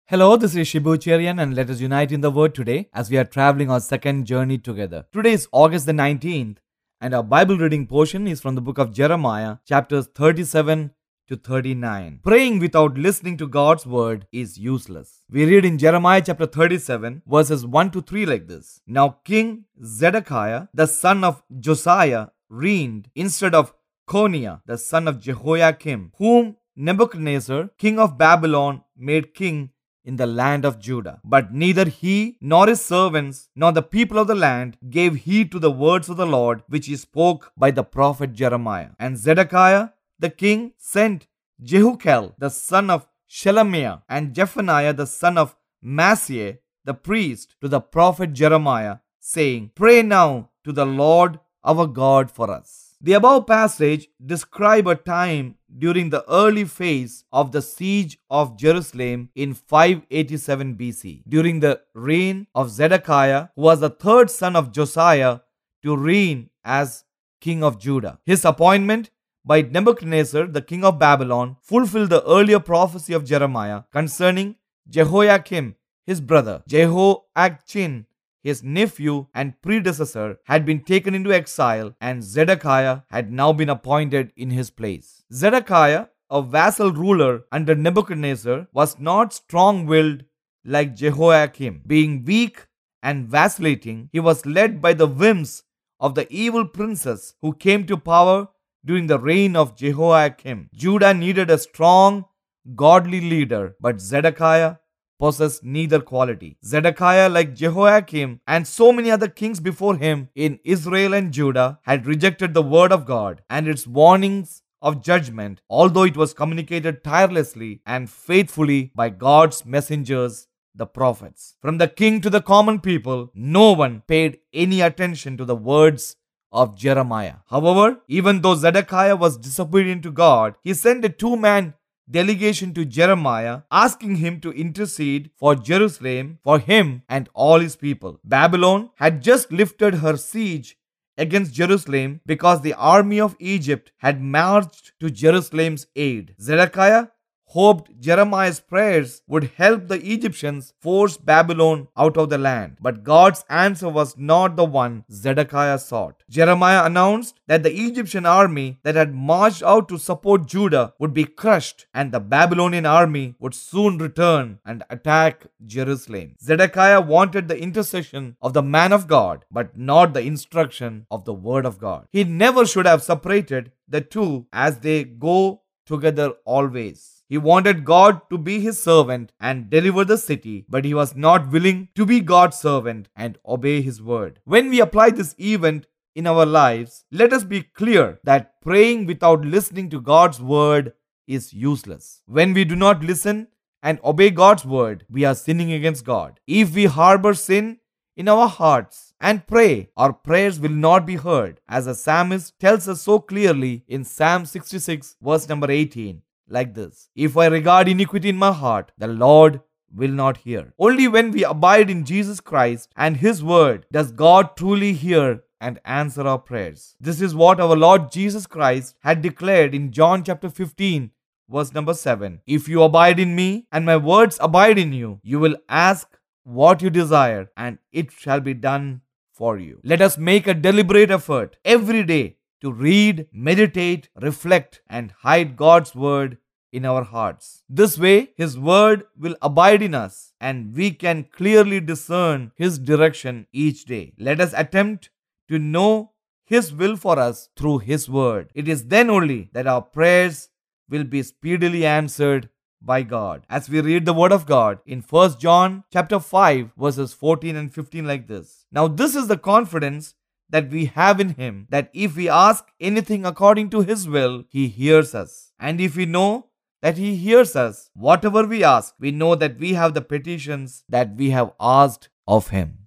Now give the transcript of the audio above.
Hello, this is Shibu Cherian and let us unite in the word today as we are traveling our second journey together. Today is August the 19th and our Bible reading portion is from the book of Jeremiah, chapters 37 to 39. Praying without listening to God's word is useless. We read in Jeremiah chapter 37 verses 1 to 3 like this. Now King Zedekiah, the son of Josiah, reigned instead of Coniah, the son of Jehoiakim, whom Nebuchadnezzar, king of Babylon, made king in the land of Judah. But neither he nor his servants nor the people of the land gave heed to the words of the Lord which he spoke by the prophet Jeremiah. And Zedekiah the king sent Jehukel the son of Shelemiah and Zephaniah the son of Maaseiah the priest to the prophet Jeremiah, saying, Pray now to the Lord our God for us. The above passage describes a time during the early phase of the siege of Jerusalem in 587 BC, during the reign of Zedekiah, who was the third son of Josiah to reign as king of Judah. His appointment by Nebuchadnezzar, the king of Babylon, fulfilled the earlier prophecy of Jeremiah concerning Jehoiakim, his brother. Jehoiachin, his nephew and predecessor, had been taken into exile, and Zedekiah had now been appointed in his place. Zedekiah, a vassal ruler under Nebuchadnezzar, was not strong-willed like Jehoiakim. Being weak and vacillating, he was led by the whims of the evil princes who came to power during the reign of Jehoiakim. Judah needed a strong, godly leader, but Zedekiah possessed neither quality. Zedekiah, like Jehoiakim and so many other kings before him in Israel and Judah, had rejected the word of God and its warnings of judgment, although it was communicated tirelessly and faithfully by God's messengers, the prophets. From the king to the common people, no one paid any attention to the words of Jeremiah. However, even though Zedekiah was disobedient to God, he sent a two-man delegation to Jeremiah, asking him to intercede for Jerusalem, for him and all his people. Babylon had just lifted her siege against Jerusalem because the army of Egypt had marched to Jerusalem's aid. Zedekiah hoped Jeremiah's prayers would help the Egyptians force Babylon out of the land. But God's answer was not the one Zedekiah sought. Jeremiah announced that the Egyptian army that had marched out to support Judah would be crushed, and the Babylonian army would soon return and attack Jerusalem. Zedekiah wanted the intercession of the man of God, but not the instruction of the word of God. He never should have separated the two, as they go together always. He wanted God to be his servant and deliver the city, but he was not willing to be God's servant and obey his word. When we apply this event in our lives, let us be clear that praying without listening to God's word is useless. When we do not listen and obey God's word, we are sinning against God. If we harbor sin in our hearts and pray, our prayers will not be heard, as the psalmist tells us so clearly in Psalm 66 verse number 18. Like this: If I regard iniquity in my heart, the Lord will not hear. Only when we abide in Jesus Christ and his word does God truly hear and answer our prayers. This is what our Lord Jesus Christ had declared in John chapter 15 verse number 7. If you abide in me and my words abide in you, you will ask what you desire and it shall be done for you. Let us make a deliberate effort every day to read, meditate, reflect, and hide God's word in our hearts. This way, his word will abide in us and we can clearly discern his direction each day. Let us attempt to know his will for us through his word. It is then only that our prayers will be speedily answered by God. As we read the word of God in 1 John chapter 5 verses 14 and 15 like this. Now this is the confidence that we have in him, that if we ask anything according to his will, he hears us. And if we know that he hears us, whatever we ask, we know that we have the petitions that we have asked of him.